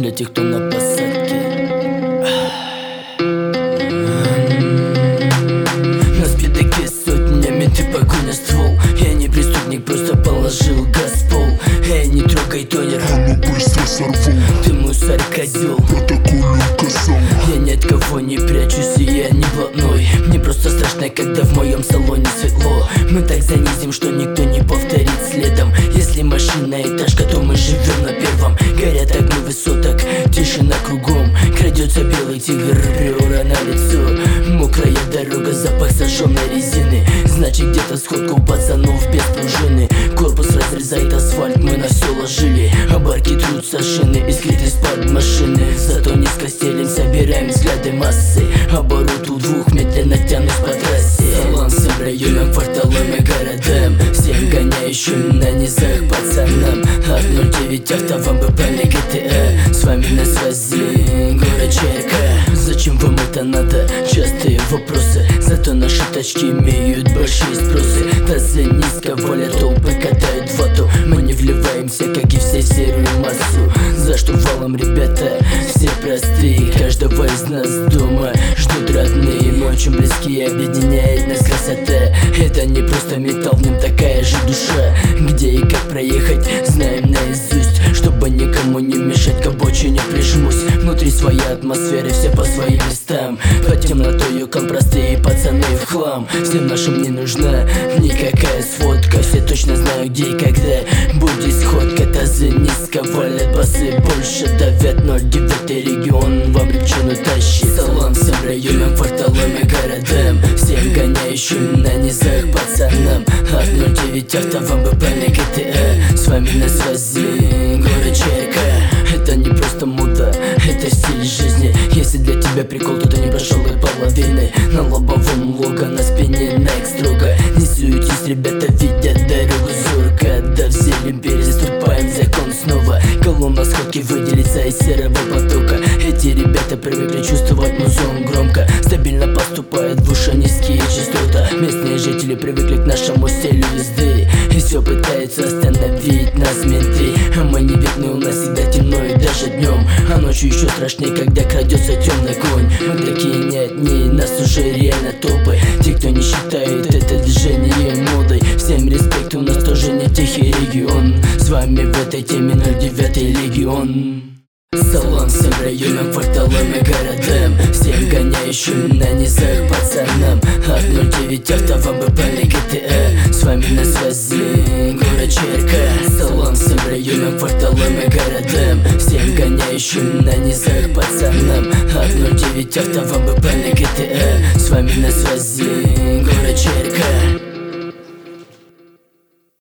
для тех, кто на посадке. На спидаке сотнями ты погоня ствол. Я не преступник, просто положил газ в пол. Эй, не трогай тонер, оно быстро сорвал. ты мусор, козел. Протоколю указал. Я ни от кого не прячусь, и я не блатной. Мне просто страшно, когда в моем салоне светло. Мы так занизим, что никто не повторит следом. Если машина этажка, то мы живем на первом. Горят огни высоток, тишина кругом. Крадется белый тигр, приора на лицо. Мокрая дорога, запах сожженной резины. Значит, где-то сходка у пацанов без пружины. Корпус разрезает асфальт, мы на все ложили. А барки трутся шины, искрит из-под машины. Зато низко стелим, собираем взгляды массы. Оборот у двух медленно тянусь по трассе. Салон всем районам, кварталам и городам. Всем гоняющим на низах пацанам. От 09 автовам БП на GTA. С вами на связи город Черка. Зачем вам это надо? Частые вопросы. Зато наши тачки имеют большие спросы. Тазы низко, воля толпы катают вату. Мы не вливаемся, как и все, в серую массу. За штурвалом ребята все простые. Каждого из нас дома ждут родные. Мы очень близкие, объединяет нас красота. Это не просто металл, в нем такая же душа. Где и как проехать, знаем наизусть. Чтобы никому не мешать, к обочине прижмусь. Внутри своя атмосфера, все по своим местам. Под темнотою простые пацаны в хлам. Всем нашим не нужна никакая сводка. Все точно знают, где и когда будет сходка. Тазы низко валят, басы больше давят. 09 регион вам причину тащит. Салам всем районам, кварталам и городам. Всем гоняющим на низах пацанам. От 09 автовам БП на GTA. С вами на связи город Черка. Это не просто мода, это стиль жизни. Если для тебя прикол, то ты не прошел и половины. На лобовом лого, на спине Nike строго. Не суетись, ребята видят дорогу зорко. Да в зелень переступаем закон снова. Колонна сходки выделится из серого потока. Эти ребята привыкли чувствовать музон громко. Стабильно поступают в уши низкие частоты. Местные жители привыкли к нашему стилю езды. И все пытаются остановить нас менты. А мы не видны, у нас всегда темно и даже днем. А ночью еще страшнее, когда крадется темный конь. Мы такие не одни, нас уже реально топы. Те, кто не считает это движение модой. Всем респект, у нас тоже не тихий регион. С вами в этой теме 09 легион. Салам всем районам, кварталам и городам. Всем гоняющим на низах пацанам. От 09 автовам БП на GTA. С вами на связи город Черка. Салам всем районам, кварталам и городам. Всем гоняющим на низах пацанам. От 09 автовам БП на GTA. С вами на связи город Черка.